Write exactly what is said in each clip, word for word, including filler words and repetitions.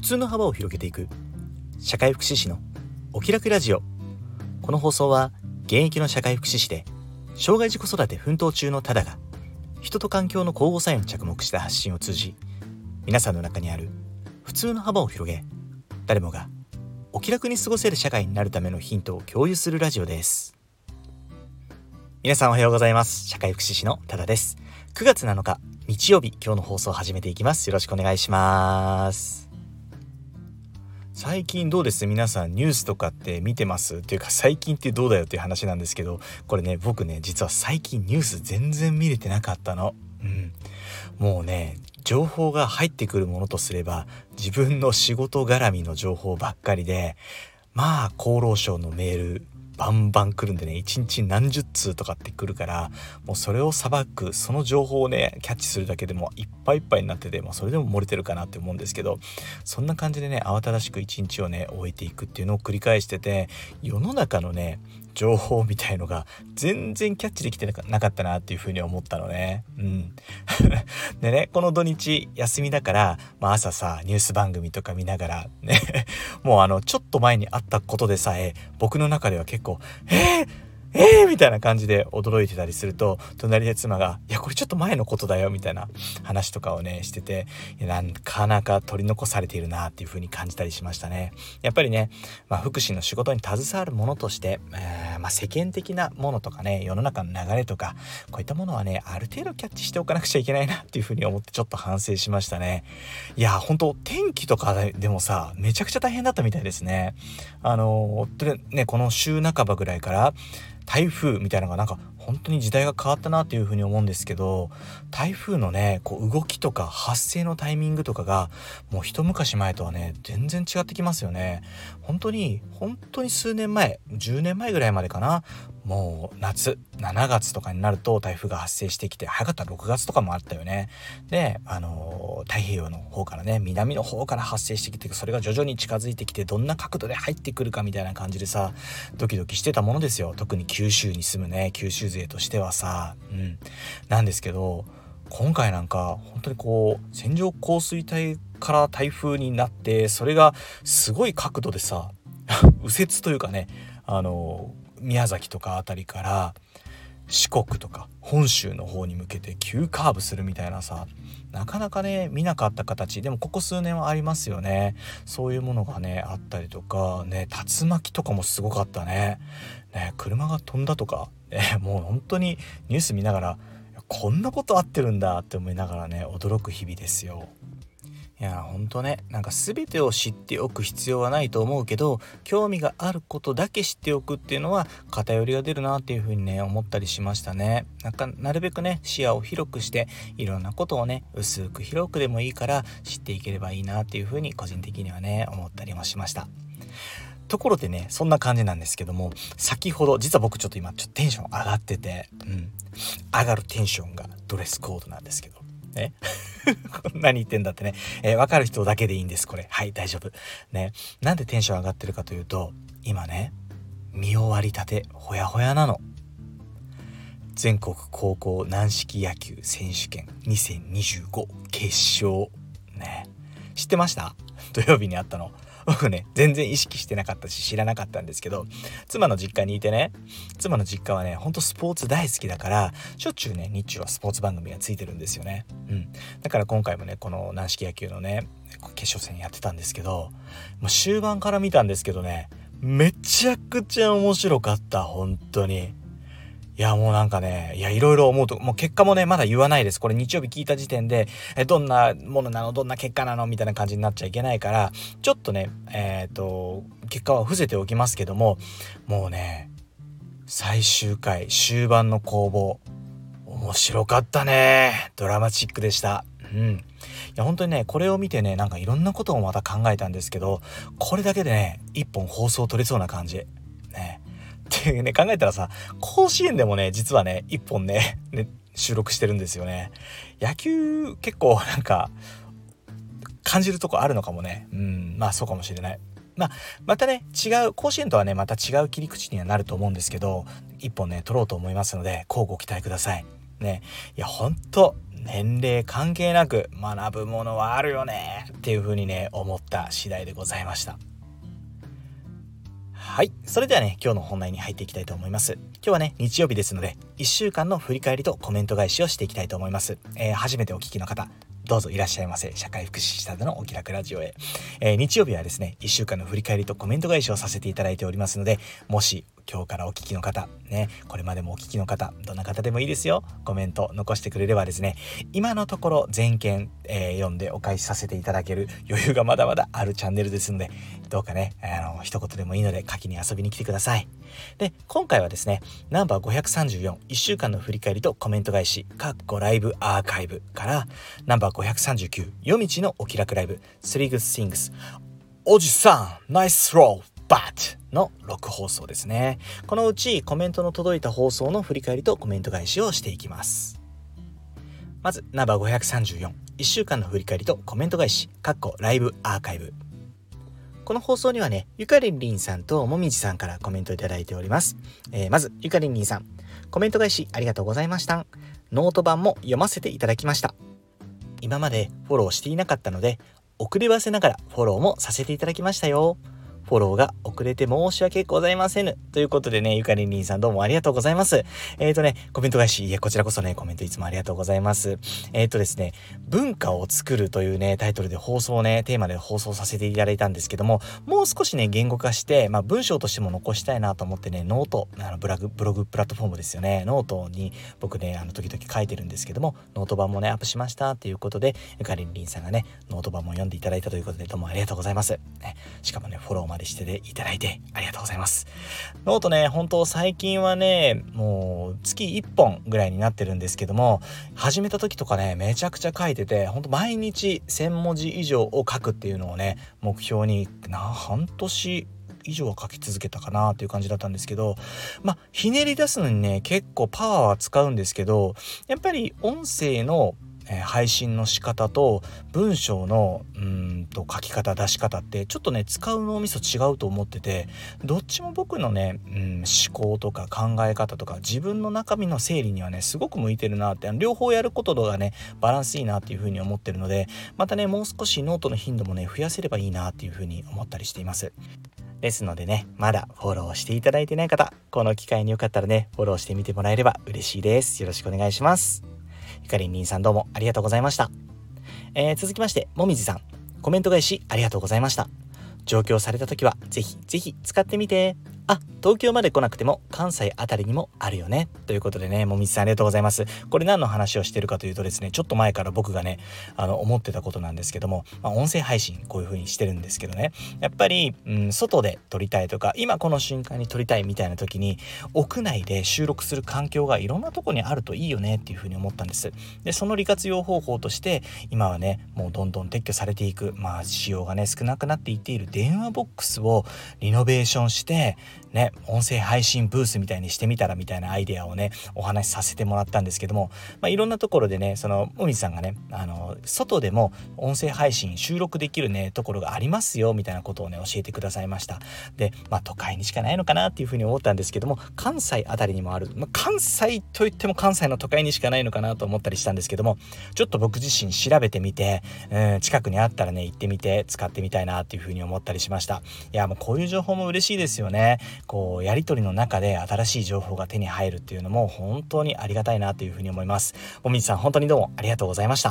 通の幅を広げていく社会福祉士のお気楽ラジオ。この放送は現役の社会福祉士で障害児子育て奮闘中のタダが人と環境の交互作用に着目した発信を通じ、皆さんの中にある普通の幅を広げ、誰もがお気楽に過ごせる社会になるためのヒントを共有するラジオです。皆さんおはようございます。社会福祉士のタダです。くがつなのか日曜日、今日の放送を始めていきます。よろしくお願いします。最近どうです？皆さんニュースとかって見てます？っていうか最近ってどうだよっていう話なんですけど、これね、僕ね実は最近ニュース全然見れてなかったの。うん、もうね情報が入ってくるものとすれば自分の仕事絡みの情報ばっかりで、まあ厚労省のメールバンバン来るんでね、一日何十通とかって来るから、もうそれをさばく、その情報をねキャッチするだけでもいっぱいいっぱいになってて、もうそれでも漏れてるかなって思うんですけど、そんな感じでね慌ただしく一日をね終えていくっていうのを繰り返してて、世の中のね情報みたいのが全然キャッチできてなかったなっていうふうに思ったのね。うんでね、この土日休みだから、まあ、朝さニュース番組とか見ながらねもうあのちょっと前にあったことでさえ僕の中では結構えーえーみたいな感じで驚いてたりすると、隣で妻がいやこれちょっと前のことだよみたいな話とかをねしてて、なかなか取り残されているなっていう風に感じたりしましたね。やっぱりね、まあ、福祉の仕事に携わるものとして、えーまあ、世間的なものとかね、世の中の流れとかこういったものはねある程度キャッチしておかなくちゃいけないなっていう風に思ってちょっと反省しましたね。いや本当天気とかでもさめちゃくちゃ大変だったみたいですね。あのー、ねこの週半ばぐらいから台風みたいなのがなんか本当に時代が変わったなっていうふうに思うんですけど、台風のねこう動きとか発生のタイミングとかがもう一昔前とはね全然違ってきますよね。本当に本当に数年前、じゅうねんまえぐらいまでかな、もう夏しちがつとかになると台風が発生してきて、早かったらろくがつとかもあったよね。であのー、太平洋の方からね南の方から発生してきて、それが徐々に近づいてきてどんな角度で入ってくるかみたいな感じでさドキドキしてたものですよ。特に九州に住むね九州勢としてはさ、うんなんですけど、今回なんか本当にこう線状降水帯から台風になって、それがすごい角度でさ右折というかね、あの宮崎とかあたりから四国とか本州の方に向けて急カーブするみたいなさ、なかなかね見なかった形でもここ数年はありますよね。そういうものがねあったりとかね、竜巻とかもすごかったね。ね車が飛んだとか、ね、もう本当にニュース見ながらこんなことあってるんだって思いながらね驚く日々ですよ。いやほんとね、なんか全てを知っておく必要はないと思うけど、興味があることだけ知っておくっていうのは偏りが出るなっていうふうにね思ったりしましたね。なんかなるべくね視野を広くして、いろんなことをね薄く広くでもいいから知っていければいいなっていうふうに個人的にはね思ったりもしました。ところでね、そんな感じなんですけども、先ほど実は僕ちょっと今ちょっとテンション上がってて、うん上がるテンションがドレスコードなんですけどね何言ってんだってね、えー、分かる人だけでいいんですこれ。はい大丈夫ね。なんでテンション上がってるかというと、今ね見終わりたてほやほやなの。全国高校軟式野球選手権にせんにじゅうご決勝ね、知ってました？土曜日にあったの。僕ね全然意識してなかったし知らなかったんですけど、妻の実家にいてね、妻の実家はねほんとスポーツ大好きだから、しょっちゅうね日中はスポーツ番組がついてるんですよね。うんだから今回もねこの軟式野球のね決勝戦やってたんですけど、もう終盤から見たんですけどね、めちゃくちゃ面白かった。本当にいやもうなんかね、いやいろいろ思うと、もう結果もねまだ言わないです。これ日曜日聞いた時点でえどんなものなのどんな結果なのみたいな感じになっちゃいけないから、ちょっとねえっと結果は伏せておきますけども、もうね最終回終盤の攻防面白かったね。ドラマチックでした。うんいや本当にねこれを見てね、なんかいろんなことをまた考えたんですけど、これだけでね一本放送取れそうな感じね。ってね考えたらさ、甲子園でもね実はね一本 ね, ね収録してるんですよね。野球結構なんか感じるとこあるのかもね。うんまあそうかもしれない。まあまたね違う甲子園とはねまた違う切り口にはなると思うんですけど、一本ね取ろうと思いますので、乞うご期待ください。 ね。いやほんと年齢関係なく学ぶものはあるよねっていう風にね思った次第でございました。はい、それではね今日の本題に入っていきたいと思います。今日はね日曜日ですのでいっしゅうかんの振り返りとコメント返しをしていきたいと思います。えー、初めてお聞きの方どうぞいらっしゃいませ。社会福祉士ただのお気楽ラジオへ、えー、日曜日はですねいっしゅうかんの振り返りとコメント返しをさせていただいておりますので、もし今日からお聞きの方ね、これまでもお聞きの方どんな方でもいいですよ、コメント残してくれればですね今のところ全件、えー、読んでお返しさせていただける余裕がまだまだあるチャンネルですので、どうかねあの一言でもいいので書きに遊びに来てください。で今回はですねナンバーごひゃくさんじゅうよん いっしゅうかんの振り返りとコメント返しかっこライブアーカイブからナンバーごひゃくさんじゅうきゅう夜道のお気楽ライブ Three Good Things おじさんナイスローバッのろく放送ですね。このうちコメントの届いた放送の振り返りとコメント返しをしていきます。まずナンバーごひゃくさんじゅうよん いっしゅうかんの振り返りとコメント返しかっこライブアーカイブ。この放送にはねゆかりんりんさんともみじさんからコメントいただいております。えー、まずゆかりんりんさん、コメント返しありがとうございました。ノート版も読ませていただきました。今までフォローしていなかったので遅ればせながらフォローもさせていただきましたよ。フォローが遅れて申し訳ございませんということでね、ゆかりんりんさんどうもありがとうございます。えーとねコメント返し、いやこちらこそねコメントいつもありがとうございます。えーとですね文化を作るというねタイトルで放送ねテーマで放送させていただいたんですけども、もう少しね言語化して、まあ、文章としても残したいなと思ってねノートあのブログブログプラットフォームですよね、ノートに僕ねあの時々書いてるんですけども、ノート版もねアップしましたっていうことでゆかりんりんさんがねノート版も読んでいただいたということでどうもありがとうございます。ね、しかもねフォローまでしていただいてありがとうございます。ノートね本当最近はねもう月いっぽんぐらいになってるんですけども、始めた時とかねめちゃくちゃ書いてて、本当毎日せんもじ以上を書くっていうのをね目標にな半年以上は書き続けたかなっていう感じだったんですけど、まあひねり出すのにね結構パワーは使うんですけど、やっぱり音声のえー、配信の仕方と文章のうーんと書き方出し方ってちょっとね使う脳みそ違うと思ってて、どっちも僕のね、うん、思考とか考え方とか自分の中身の整理にはねすごく向いてるなって、両方やることがねバランスいいなっていう風に思ってるので、またねもう少しノートの頻度もね増やせればいいなっていう風に思ったりしています。ですのでねまだフォローしていただいてない方、この機会によかったらねフォローしてみてもらえれば嬉しいです。よろしくお願いします。ゆかりんりんさんどうもありがとうございました。えー、続きましてもみじさん、コメント返しありがとうございました。上京された時はぜひぜひ使ってみて。あ、東京まで来なくても関西あたりにもあるよねということでね、もみじさんありがとうございます。これ何の話をしてるかというとですね、ちょっと前から僕がねあの思ってたことなんですけども、まあ、音声配信こういう風にしてるんですけどね、やっぱり、うん、外で撮りたいとか今この瞬間に撮りたいみたいな時に屋内で収録する環境がいろんなとこにあるといいよねっていう風に思ったんです。でその利活用方法として今はねもうどんどん撤去されていく、まあ使用がね少なくなっていっている電話ボックスをリノベーションしてね、音声配信ブースみたいにしてみたらみたいなアイデアをねお話しさせてもらったんですけども、まあ、いろんなところでねそのもみじさんがねあの外でも音声配信収録できるねところがありますよみたいなことをね教えてくださいました。でまあ都会にしかないのかなっていうふうに思ったんですけども、関西あたりにもある、まあ、関西といっても関西の都会にしかないのかなと思ったりしたんですけども、ちょっと僕自身調べてみて、うん、近くにあったらね行ってみて使ってみたいなっていうふうに思ったりしました。いやもうこういう情報も嬉しいですよね。こうやり取りの中で新しい情報が手に入るっていうのも本当にありがたいなというふうに思います。もみじさん本当にどうもありがとうございました。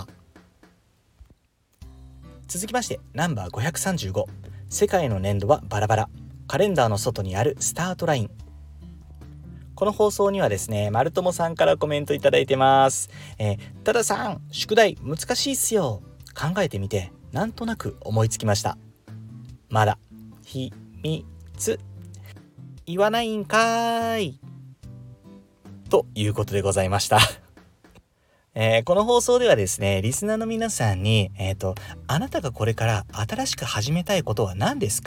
続きましてナンバーごひゃくさんじゅうご、世界の年度はバラバラ、カレンダーの外にあるスタートライン。この放送にはですね、丸友さんからコメントいただいてます。えー、たださん、宿題難しいっすよ。考えてみてなんとなく思いつきました。まだ秘密言わないんかーいということでございました。えー、この放送ではですねリスナーの皆さんに、えーと、あなたがこれから新しく始めたいことは何ですか、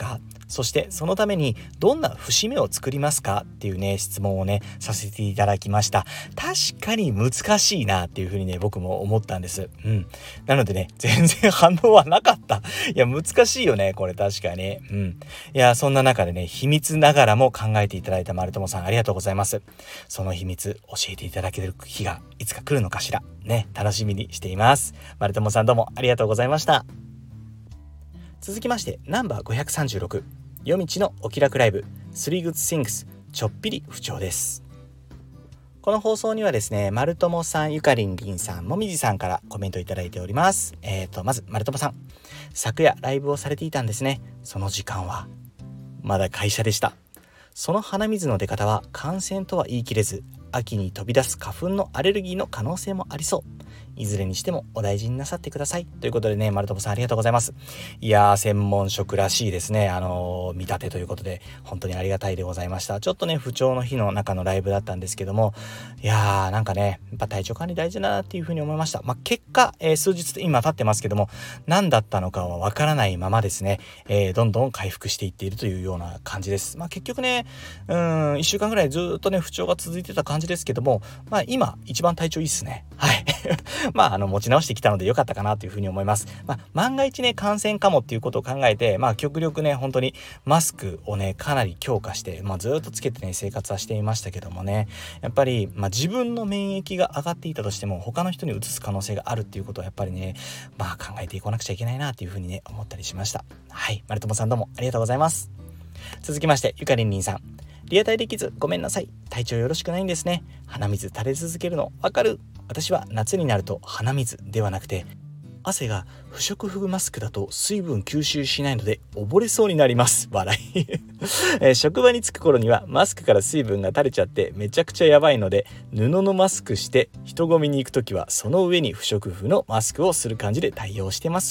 そしてそのためにどんな節目を作りますかっていうね質問をねさせていただきました。確かに難しいなっていうふうにね僕も思ったんです。うん。なのでね全然反応はなかった。いや難しいよねこれ確かに。うん。いやそんな中でね秘密ながらも考えていただいた丸友さんありがとうございます。その秘密教えていただける日がいつか来るのかしらね、楽しみにしています。丸友さんどうもありがとうございました。続きましてナンバーごひゃくさんじゅうろく夜道のお気楽ライブスリーグッズシングスちょっぴり不調です。この放送にはですね丸友さん、ゆかりんりんさん、もみじさんからコメントいただいております。えーとまず丸友さん、昨夜ライブをされていたんですね。その時間はまだ会社でした。その鼻水の出方は感染とは言い切れず、秋に飛び出す花粉のアレルギーの可能性もありそう。いずれにしてもお大事になさってくださいということでね、丸友さんありがとうございます。いやー専門職らしいですね。あのー、見立てということで本当にありがたいでございました。ちょっとね不調の日の中のライブだったんですけども、いやーなんかねやっぱ体調管理大事だなっていうふうに思いました。まあ、結果、えー、数日今経ってますけども何だったのかはわからないままですね、えー、どんどん回復していっているというような感じです。まあ、結局ねうーんいっしゅうかんぐらいずっとね不調が続いてた感じですけども、まあ今一番体調いいっすね。はいまああの持ち直してきたので良かったかなというふうに思います。まあ万が一ね感染かもっていうことを考えて、まあ極力ね本当にマスクをねかなり強化して、まあずっとつけてね生活はしていましたけどもね、やっぱりまあ自分の免疫が上がっていたとしても他の人に移す可能性があるっていうことはやっぱりねまあ考えていかなくちゃいけないなっていうふうにね思ったりしました。はい、丸友さんどうもありがとうございます。続きましてゆかりんりんさん、リアタイできずごめんなさい。体調よろしくないんですね。鼻水垂れ続けるのわかる。私は夏になると鼻水ではなくて汗が不織布マスクだと水分吸収しないので溺れそうになります。笑い、えー、職場に着く頃にはマスクから水分が垂れちゃってめちゃくちゃやばいので、布のマスクして人混みに行くときはその上に不織布のマスクをする感じで対応してます。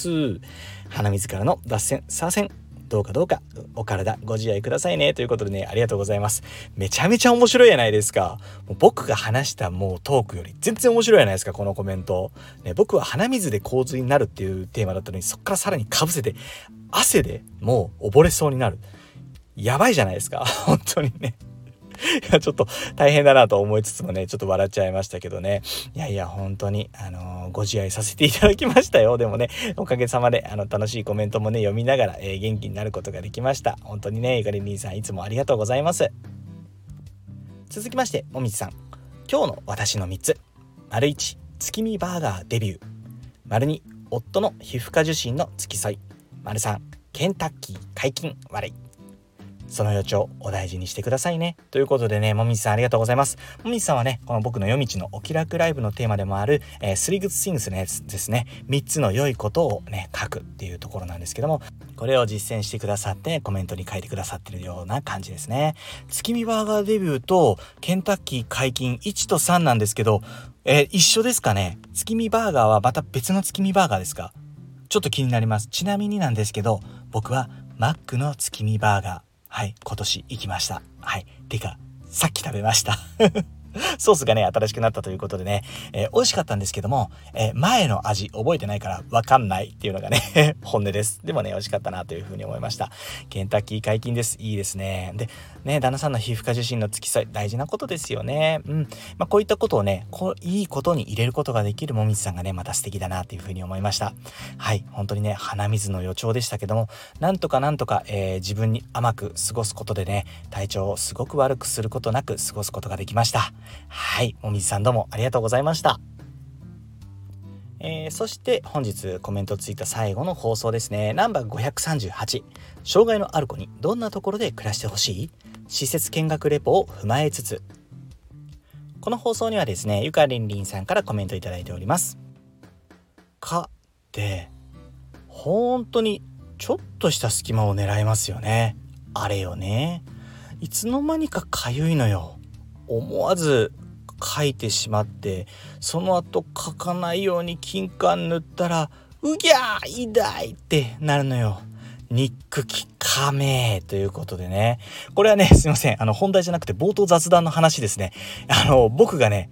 鼻水からの脱線左遷どうかどうかお体ご自愛くださいねということでね、ありがとうございます。めちゃめちゃ面白いやないですか。もう僕が話したもうトークより全然面白いやないですかこのコメント、ね、僕は鼻水で洪水になるっていうテーマだったのにそっからさらにかぶせて汗でもう溺れそうになる、やばいじゃないですか本当にねいやちょっと大変だなと思いつつもねちょっと笑っちゃいましたけどね。いやいや本当にあのー、ご自愛させていただきましたよ。でもねおかげさまであの楽しいコメントもね読みながら、えー、元気になることができました。本当にねゆかり兄さんいつもありがとうございます。続きましてもみじさん、今日の私のみっつ。丸いち月見バーガーデビュー。丸に夫の皮膚科受診の付き添い。丸さんケンタッキー解禁笑い。その予兆お大事にしてくださいねということでね、もみじさんありがとうございます。もみじさんはねこの僕の夜道のお気楽ライブのテーマでもある、えー、スリーグッズシングスのやつですね、みっつの良いことをね書くっていうところなんですけども、これを実践してくださってコメントに書いてくださってるような感じですね。月見バーガーデビューとケンタッキー解禁いちとさんなんですけど、えー、一緒ですかね。月見バーガーはまた別の月見バーガーですか、ちょっと気になります。ちなみになんですけど僕はマックの月見バーガー、はい、今年行きました。はい、てかさっき食べましたソースがね新しくなったということでね、えー、美味しかったんですけども、えー、前の味覚えてないから分かんないっていうのがね本音です。でもね美味しかったなというふうに思いました。ケンタッキー解禁です。いいですね。でね旦那さんの皮膚科受診の付き添い大事なことですよね。うん、まあ、こういったことをねこういいことに入れることができるもみじさんがねまた素敵だなというふうに思いました。はい本当にね鼻水の予兆でしたけどもなんとかなんとか、えー、自分に甘く過ごすことでね体調をすごく悪くすることなく過ごすことができました。はい、もみじさんどうもありがとうございました。えー、そして本日コメントついた最後の放送ですね。ナンバーごひゃくさんじゅうはち、障害のある子にどんなところで暮らしてほしい？施設見学レポを踏まえつつ。この放送にはですねゆかりんりんさんからコメントいただいております。かって本当にちょっとした隙間を狙いますよね。あれよね、いつの間にかかゆいのよ。思わず書いてしまってその後書かないように金管塗ったらうぎゃー痛いってなるのよ。ニックキカメということでね、これはねすいませんあの本題じゃなくて冒頭雑談の話ですね。あの僕がね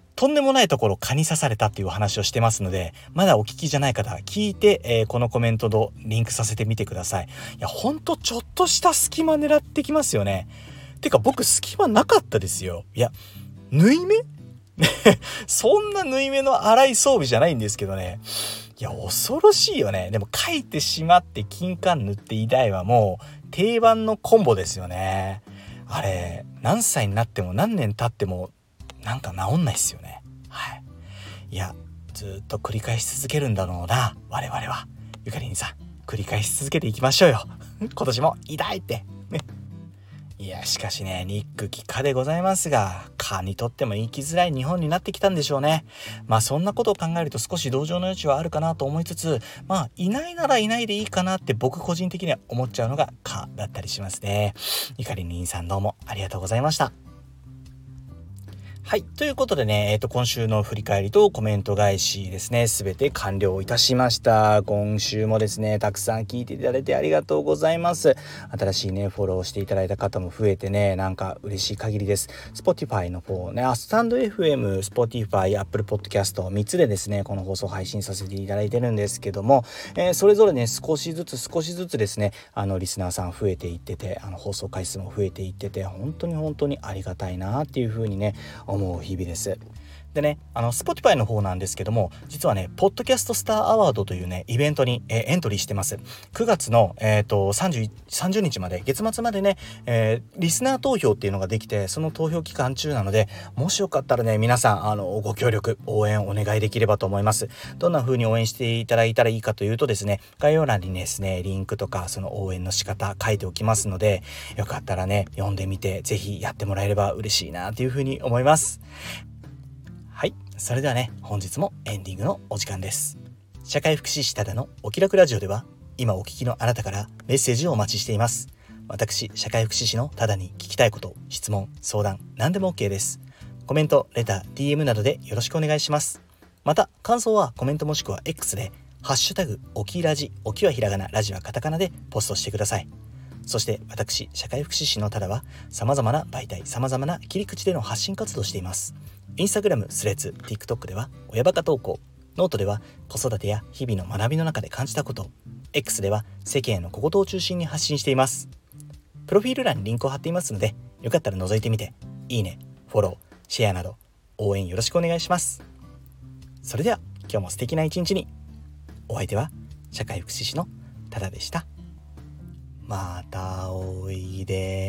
とんでもないところ蚊に刺されたっていうお話をしてますので、まだお聞きじゃない方は聞いて、えー、このコメントとリンクさせてみてください。いやほんとちょっとした隙間狙ってきますよね。てか僕隙間なかったですよ。いや縫い目そんな縫い目の粗い装備じゃないんですけどね。いや恐ろしいよね。でも書いてしまって金管塗って痛いはもう定番のコンボですよね。あれ何歳になっても何年経ってもなんか治んないっすよね。はい。いやずっと繰り返し続けるんだろうな我々は。ゆかりんさん繰り返し続けていきましょうよ今年も痛いってね。いやしかしね憎き蚊でございますが、蚊にとっても生きづらい日本になってきたんでしょうね。まあそんなことを考えると少し同情の余地はあるかなと思いつつ、まあいないならいないでいいかなって僕個人的には思っちゃうのが蚊だったりしますね。ゆかりんさんどうもありがとうございました。はい。ということでね、えっと、今週の振り返りとコメント返しですね、すべて完了いたしました。今週もですね、たくさん聞いていただいてありがとうございます。新しいね、フォローしていただいた方も増えてね、なんか嬉しい限りです。Spotify の方ね、スタンド エフエム、Spotify、Apple Podcast みっつでですね、この放送配信させていただいてるんですけども、えー、それぞれね、少しずつ少しずつですね、あの、リスナーさん増えていってて、あの、放送回数も増えていってて、本当に本当にありがたいなっていう風にね、思う日々です。でね、あの Spotify の方なんですけども、実はねポッドキャストスターアワードというねイベントに、えー、エントリーしてます。くがつの、えー、とさんじゅう、さんじゅうにちまで、月末までね、えー、リスナー投票っていうのができて、その投票期間中なので、もしよかったらね皆さんあのご協力応援お願いできればと思います。どんな風に応援していただいたらいいかというとですね、概要欄にですねリンクとかその応援の仕方書いておきますので、よかったらね読んでみてぜひやってもらえれば嬉しいなという風に思います。はい、それではね本日もエンディングのお時間です。社会福祉士ただのお気楽ラジオでは、今お聞きのあなたからメッセージをお待ちしています。私社会福祉士のただに聞きたいこと、質問、相談何でも OK です。コメント、レター、ディーエム などでよろしくお願いします。また感想はコメントもしくは X でハッシュタグおきラジ、おきはひらがな、ラジはカタカナでポストしてください。そして私社会福祉士のただは様々な媒体、様々な切り口での発信活動をしています。インスタグラム、スレッズ、TikTok では親バカ投稿、ノートでは子育てや日々の学びの中で感じたこと、X では世間への小言を中心に発信しています。プロフィール欄にリンクを貼っていますので、よかったら覗いてみて、いいね、フォロー、シェアなど応援よろしくお願いします。それでは今日も素敵な一日に。お相手は社会福祉士のただでした。またおいで。